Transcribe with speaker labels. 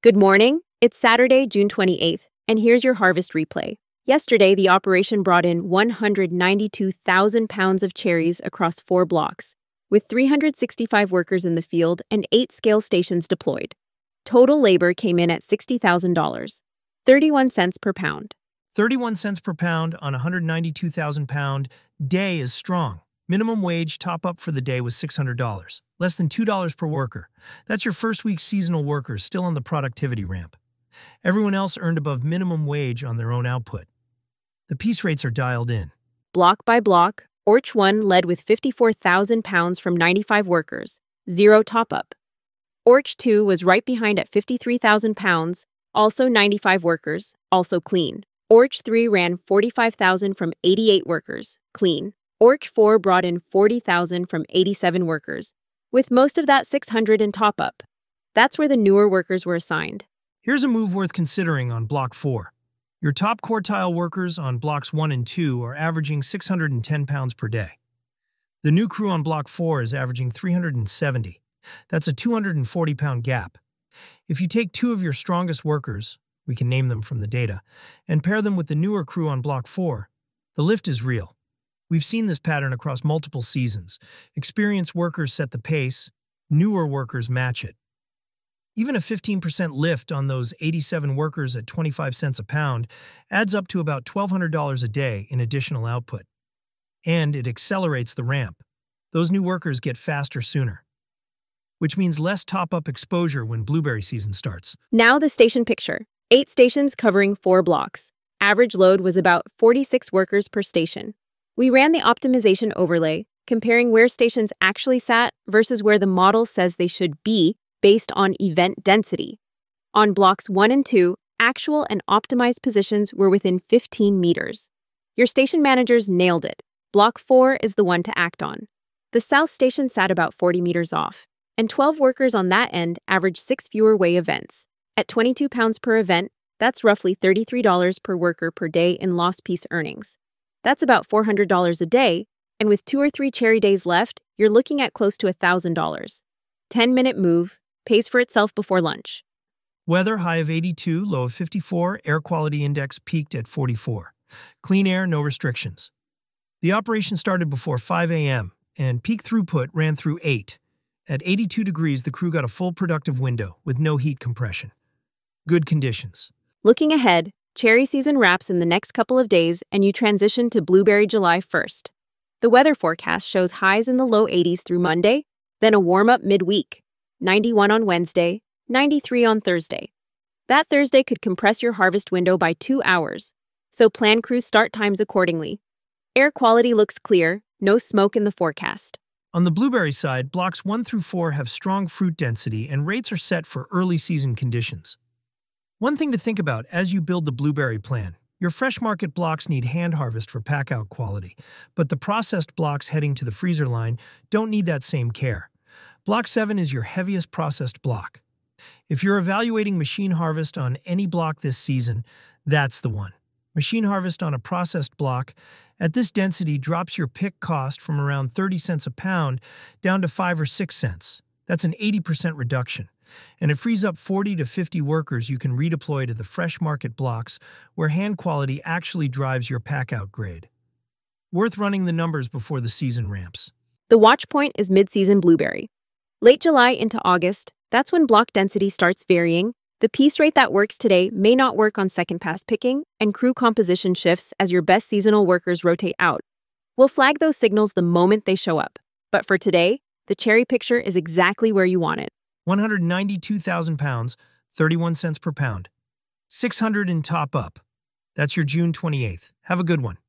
Speaker 1: Good morning. It's Saturday, June 28th, and here's your harvest replay. Yesterday, the operation brought in 192,000 pounds of cherries across 4 blocks, with 365 workers in the field and 8 scale stations deployed. Total labor came in at $60,000, 31 cents per pound.
Speaker 2: 31 cents per pound on a 192,000 pound day is strong. Minimum wage top-up for the day was $600, less than $2 per worker. That's your first week's seasonal workers still on the productivity ramp. Everyone else earned above minimum wage on their own output. The piece rates are dialed in.
Speaker 1: Block by block, Orch 1 led with 54,000 pounds from 95 workers, 0 top-up. Orch 2 was right behind at 53,000 pounds, also 95 workers, also clean. Orch 3 ran 45,000 from 88 workers, clean. Orch 4 brought in 40,000 from 87 workers, with most of that 600 in top-up. That's where the newer workers were assigned.
Speaker 2: Here's a move worth considering on Block 4. Your top quartile workers on Blocks 1 and 2 are averaging 610 pounds per day. The new crew on Block 4 is averaging 370. That's a 240-pound gap. If you take 2 of your strongest workers, we can name them from the data, and pair them with the newer crew on Block 4, the lift is real. We've seen this pattern across multiple seasons. Experienced workers set the pace, newer workers match it. Even a 15% lift on those 87 workers at 25 cents a pound adds up to about $1,200 a day in additional output. And it accelerates the ramp. Those new workers get faster sooner, which means less top-up exposure when blueberry season starts.
Speaker 1: Now the station picture. 8 stations covering 4 blocks. Average load was about 46 workers per station. We ran the optimization overlay, comparing where stations actually sat versus where the model says they should be based on event density. On blocks 1 and 2, actual and optimized positions were within 15 meters. Your station managers nailed it. Block 4 is the one to act on. The south station sat about 40 meters off, and 12 workers on that end averaged 6 fewer weigh events. At 22 pounds per event, that's roughly $33 per worker per day in lost piece earnings. That's about $400 a day, and with 2 or 3 cherry days left, you're looking at close to $1,000. 10-minute move, pays for itself before lunch.
Speaker 2: Weather, high of 82, low of 54, air quality index peaked at 44. Clean air, no restrictions. The operation started before 5 a.m., and peak throughput ran through 8. At 82 degrees, the crew got a full productive window with no heat compression. Good conditions.
Speaker 1: Looking ahead, cherry season wraps in the next couple of days and you transition to blueberry July 1st. The weather forecast shows highs in the low 80s through Monday, then a warm-up midweek, 91 on Wednesday, 93 on Thursday. That Thursday could compress your harvest window by 2 hours, so plan crew start times accordingly. Air quality looks clear, no smoke in the forecast.
Speaker 2: On the blueberry side, blocks 1 through 4 have strong fruit density and rates are set for early season conditions. One thing to think about as you build the blueberry plan, your fresh market blocks need hand harvest for pack-out quality, but the processed blocks heading to the freezer line don't need that same care. Block 7 is your heaviest processed block. If you're evaluating machine harvest on any block this season, that's the one. Machine harvest on a processed block at this density drops your pick cost from around 30 cents a pound down to 5 or 6 cents. That's an 80% reduction. And it frees up 40 to 50 workers you can redeploy to the fresh market blocks where hand quality actually drives your pack-out grade. Worth running the numbers before the season ramps.
Speaker 1: The watch point is mid-season blueberry. Late July into August, that's when block density starts varying. The piece rate that works today may not work on second pass picking, and crew composition shifts as your best seasonal workers rotate out. We'll flag those signals the moment they show up. But for today, the cherry picture is exactly where you want it.
Speaker 2: 192,000 pounds, 31 cents per pound. 600 in top-up. That's your June 28th. Have a good one.